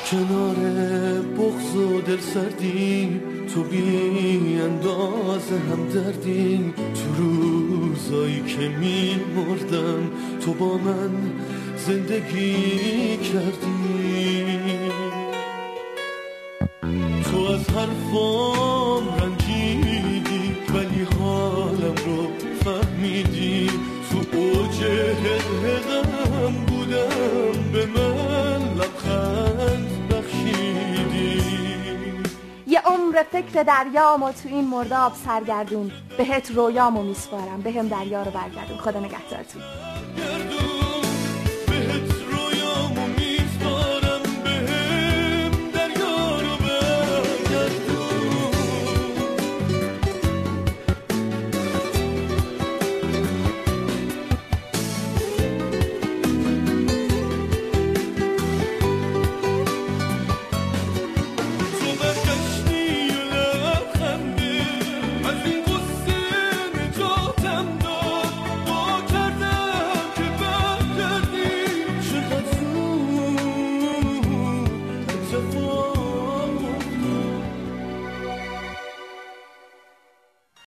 کنار بغض و دل سردی تو بی اندازه هم دردی. تو روزایی که می مردم تو با من زندگی کردی. تو از حرفام رنجیدی ولی حالم رو فهمیدی. تو اوج حقم بودم به من لبخند بخشیدی. یه عمر فکر دریامو تو این مرداب سرگردون، بهت رویامو میسپارم بهم دریا رو برگردون. خدا نگهدارتون. بهت